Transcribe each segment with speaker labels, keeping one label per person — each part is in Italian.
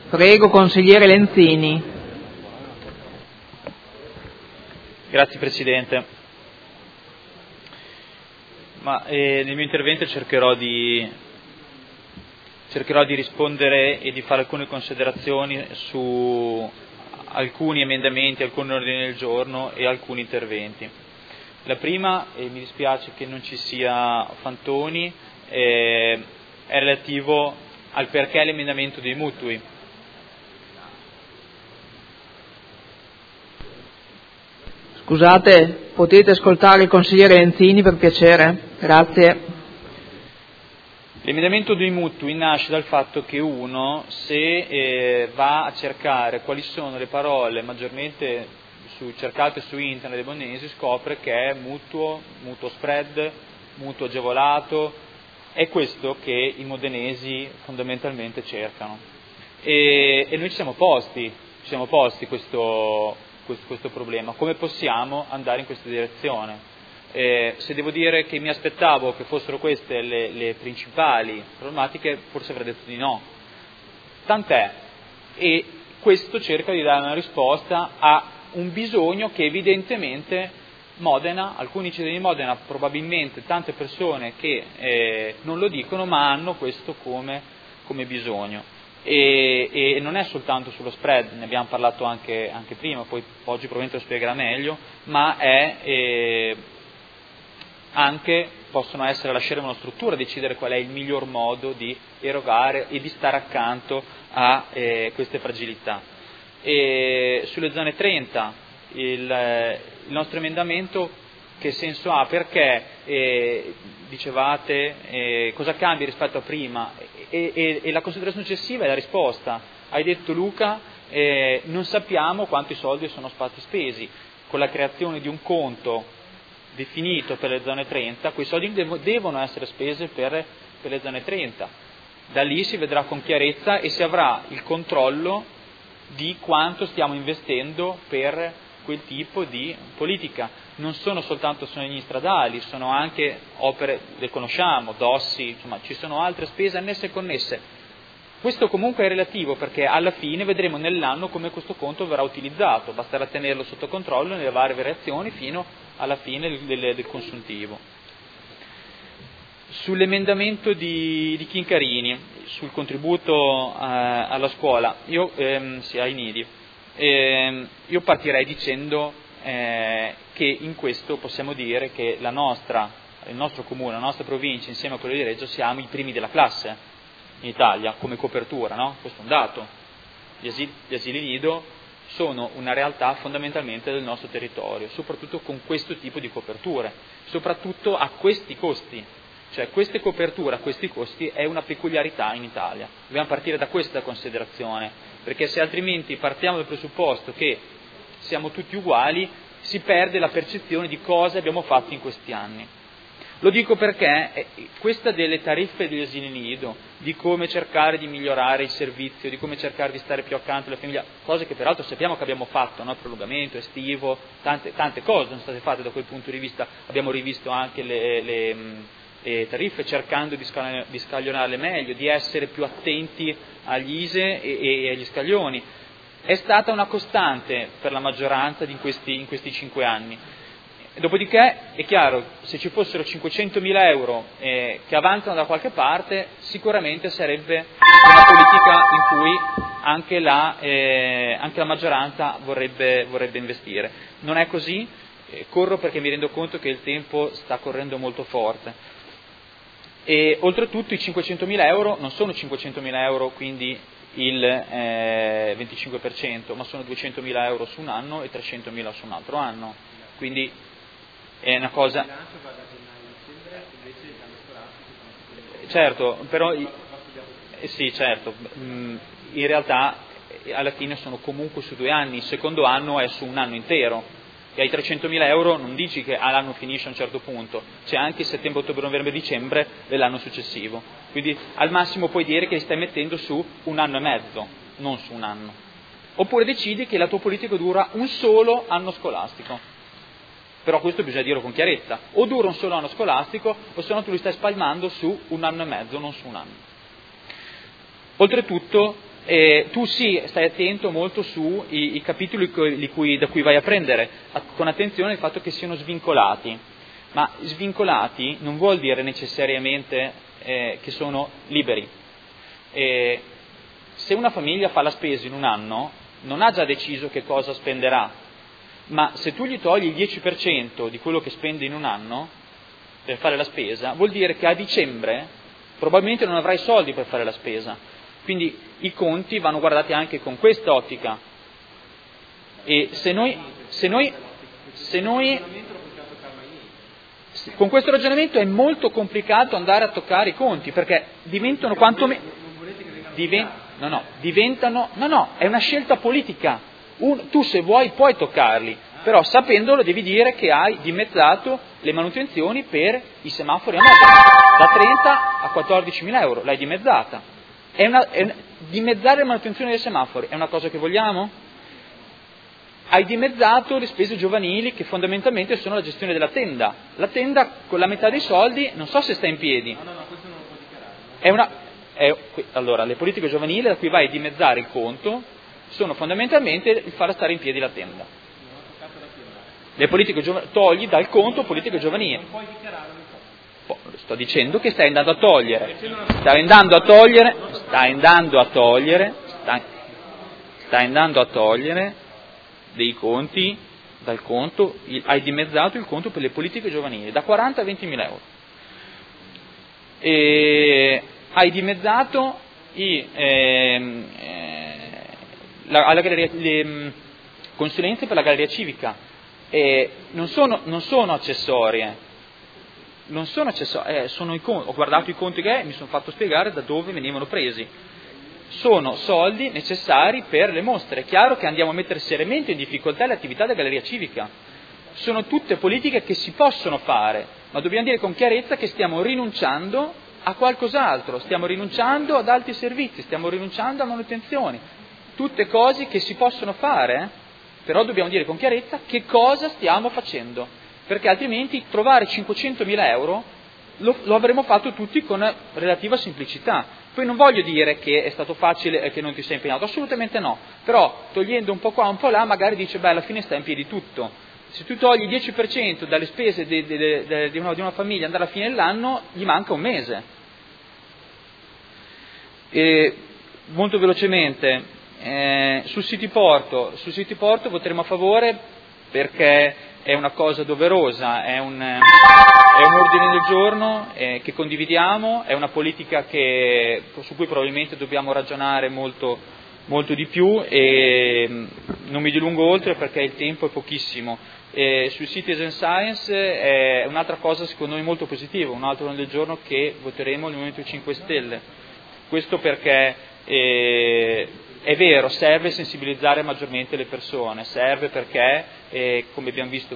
Speaker 1: Prego, consigliere Lenzini.
Speaker 2: Grazie Presidente. Nel mio intervento cercherò di rispondere e di fare alcune considerazioni su alcuni emendamenti, alcuni ordini del giorno e alcuni interventi. La prima, e mi dispiace che non ci sia Fantoni, è relativo al perché l'emendamento dei mutui.
Speaker 1: Scusate, potete ascoltare il consigliere Lenzini per piacere? Grazie.
Speaker 2: L'emendamento dei mutui nasce dal fatto che uno, se va a cercare quali sono le parole maggiormente cercate su internet dei bonnesi, scopre che è mutuo spread, mutuo agevolato, è questo che i modenesi fondamentalmente cercano. E noi ci siamo posti questo problema. Come possiamo andare in questa direzione? Se devo dire che mi aspettavo che fossero queste le principali problematiche, forse avrei detto di no. Tant'è, e questo cerca di dare una risposta a un bisogno che evidentemente Modena, alcuni cittadini di Modena, probabilmente tante persone che non lo dicono, ma hanno questo come bisogno. E non è soltanto sullo spread, ne abbiamo parlato anche prima, poi oggi probabilmente lo spiegherà meglio, ma è anche possono essere, lasciare una struttura, decidere qual è il miglior modo di erogare e di stare accanto a queste fragilità. E sulle zone 30 il nostro emendamento che senso ha? Perché dicevate cosa cambia rispetto a prima, e la considerazione successiva è la risposta. Hai detto Luca, non sappiamo quanti soldi sono stati spesi. Con la creazione di un conto definito per le zone 30, quei soldi devono essere spesi per le zone 30. Da lì si vedrà con chiarezza e si avrà il controllo di quanto stiamo investendo per quel tipo di politica. Non sono soltanto sogni stradali, sono anche opere, le conosciamo, Dossi, insomma ci sono altre spese annesse e connesse. Questo comunque è relativo, perché alla fine vedremo nell'anno come questo conto verrà utilizzato, basterà tenerlo sotto controllo nelle varie variazioni fino alla fine del consuntivo. Sull'emendamento di Chincarini, sul contributo alla scuola, ai nidi, io partirei dicendo che in questo possiamo dire che il nostro comune, la nostra provincia, insieme a quello di Reggio, siamo i primi della classe in Italia come copertura, no? Questo è un dato. Gli asili nido sono una realtà fondamentalmente del nostro territorio, soprattutto con questo tipo di coperture, soprattutto a questi costi. Cioè queste coperture a questi costi è una peculiarità in Italia. Dobbiamo partire da questa considerazione, perché se altrimenti partiamo dal presupposto che siamo tutti uguali, si perde la percezione di cosa abbiamo fatto in questi anni. Lo dico perché questa delle tariffe degli asili nido, di come cercare di migliorare il servizio, di come cercare di stare più accanto alla famiglia, cose che peraltro sappiamo che abbiamo fatto, no? Prolungamento estivo, tante cose sono state fatte da quel punto di vista, abbiamo rivisto anche le tariffe cercando di scaglionarle meglio, di essere più attenti agli ISE e agli scaglioni. È stata una costante per la maggioranza in questi 5 anni. Dopodiché è chiaro, se ci fossero 500.000 euro che avanzano da qualche parte, sicuramente sarebbe una politica in cui anche la maggioranza vorrebbe investire. Non è così, corro perché mi rendo conto che il tempo sta correndo molto forte. E oltretutto i 500.000 euro non sono 500.000 euro, quindi il 25%, ma sono 200.000 euro su un anno e 300.000 su un altro anno. Quindi è una cosa... Certo, però... sì, certo. In realtà alla fine sono comunque su 2 anni, il secondo anno è su un anno intero. E ai 300.000 euro non dici che l'anno finisce a un certo punto, c'è anche settembre, ottobre, novembre, dicembre dell'anno successivo. Quindi al massimo puoi dire che li stai mettendo su un anno e mezzo, non su un anno. Oppure decidi che la tua politica dura un solo anno scolastico. Però questo bisogna dirlo con chiarezza, o dura un solo anno scolastico o se no tu li stai spalmando su un anno e mezzo, non su un anno. Oltretutto tu sì, stai attento molto sui capitoli da cui vai a prendere, con attenzione il fatto che siano svincolati, ma svincolati non vuol dire necessariamente che sono liberi. Se una famiglia fa la spesa in un anno, non ha già deciso che cosa spenderà, ma se tu gli togli il 10% di quello che spende in un anno per fare la spesa, vuol dire che a dicembre probabilmente non avrai soldi per fare la spesa. Quindi i conti vanno guardati anche con questa ottica. E con questo ragionamento è molto complicato andare a toccare i conti, perché diventano è una scelta politica. Tu se vuoi puoi toccarli, però sapendolo devi dire che hai dimezzato le manutenzioni per i semafori a mezzo, da 30 a 14.000 euro, l'hai dimezzata. Dimezzare le manutenzioni dei semafori è una cosa che vogliamo? Hai dimezzato le spese giovanili, che fondamentalmente sono la gestione della tenda. La tenda con la metà dei soldi non so se sta in piedi.
Speaker 3: Questo non lo può dichiarare.
Speaker 2: Allora, le politiche giovanili da cui vai a dimezzare il conto sono fondamentalmente il fare stare in piedi la tenda. Le politiche togli dal conto politiche giovanili.
Speaker 3: Non puoi dichiarare.
Speaker 2: Sto dicendo che stai andando a togliere dei conti dal conto, hai dimezzato il conto per le politiche giovanili da 40 a 20.000 euro. E hai dimezzato le consulenze per la galleria civica. Non sono accessorie. Sono ho guardato i conti che mi sono fatto spiegare da dove venivano presi. Sono soldi necessari per le mostre. È chiaro che andiamo a mettere seriamente in difficoltà le attività della galleria civica. Sono tutte politiche che si possono fare, ma dobbiamo dire con chiarezza che stiamo rinunciando a qualcos'altro, stiamo rinunciando ad altri servizi, stiamo rinunciando a manutenzioni. Tutte cose che si possono fare, però dobbiamo dire con chiarezza che cosa stiamo facendo. Perché altrimenti trovare 500.000 euro lo avremmo fatto tutti con relativa semplicità. Poi non voglio dire che è stato facile e che non ti sei impegnato, assolutamente no, però togliendo un po' qua, un po' là, magari dice, alla fine sta in piedi tutto. Se tu togli il 10% dalle spese di una famiglia andare alla fine dell'anno, gli manca un mese. E molto velocemente, sul City Porto voteremo a favore perché è una cosa doverosa, è un ordine del giorno che condividiamo, è una politica su cui probabilmente dobbiamo ragionare molto, molto di più, e non mi dilungo oltre perché il tempo è pochissimo. Sui Citizen Science è un'altra cosa secondo me molto positiva, un altro ordine del giorno che voteremo nel Movimento 5 Stelle. Questo perché è vero, serve sensibilizzare maggiormente le persone, serve perché, come abbiamo visto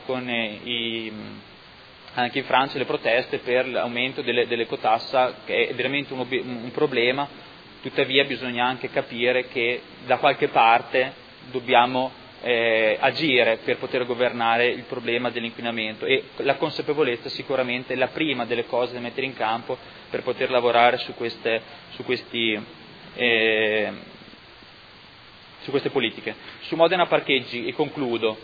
Speaker 2: anche in Francia, le proteste per l'aumento dell'ecotassa, che è veramente un problema, tuttavia bisogna anche capire che da qualche parte dobbiamo agire per poter governare il problema dell'inquinamento, e la consapevolezza sicuramente è la prima delle cose da mettere in campo per poter lavorare su queste politiche. Su Modena Parcheggi, e concludo,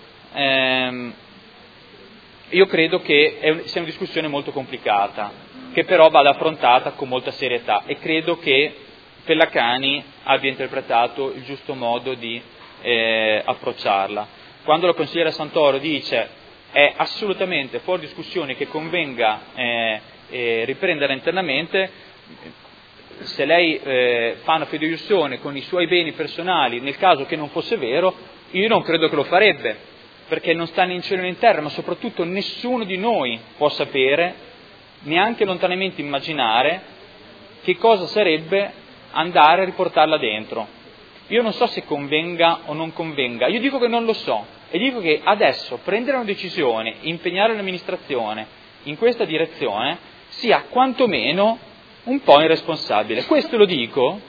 Speaker 2: io credo che sia una discussione molto complicata, che però vada affrontata con molta serietà, e credo che Pellacani abbia interpretato il giusto modo di approcciarla. Quando la consigliera Santoro dice è assolutamente fuori discussione che convenga riprenderla internamente, se lei fa una fideiussione con i suoi beni personali, nel caso che non fosse vero, io non credo che lo farebbe, perché non sta né in cielo né in terra, ma soprattutto nessuno di noi può sapere, neanche lontanamente immaginare, che cosa sarebbe andare a riportarla dentro. Io non so se convenga o non convenga, io dico che non lo so, e dico che adesso prendere una decisione, impegnare l'amministrazione in questa direzione, sia quantomeno un po' irresponsabile. Questo lo dico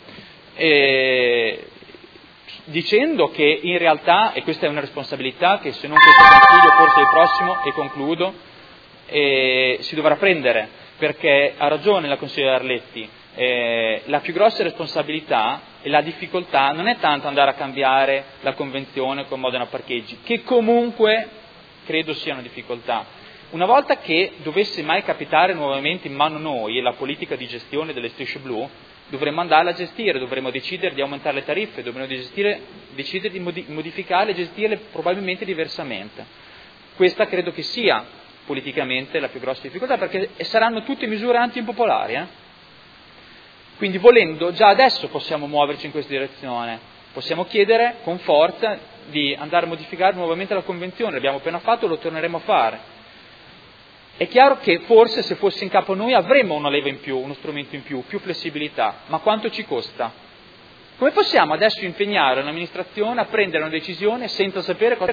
Speaker 2: dicendo che in realtà, e questa è una responsabilità che se non questo Consiglio forse il prossimo, e concludo, si dovrà prendere, perché ha ragione la consigliera Arletti, la più grossa responsabilità e la difficoltà non è tanto andare a cambiare la convenzione con Modena Parcheggi, che comunque credo sia una difficoltà. Una volta che dovesse mai capitare nuovamente in mano noi la politica di gestione delle strisce blu, dovremmo andarla a gestire, dovremmo decidere di aumentare le tariffe, dovremmo decidere di modificarle e gestirle probabilmente diversamente. Questa credo che sia politicamente la più grossa difficoltà, perché saranno tutte misure antimpopolari. Quindi volendo già adesso possiamo muoverci in questa direzione, possiamo chiedere con forza di andare a modificare nuovamente la convenzione, l'abbiamo appena fatto, lo torneremo a fare. È chiaro che forse se fosse in capo a noi avremmo una leva in più, uno strumento in più flessibilità, ma quanto ci costa? Come possiamo adesso impegnare un'amministrazione a prendere una decisione senza sapere cosa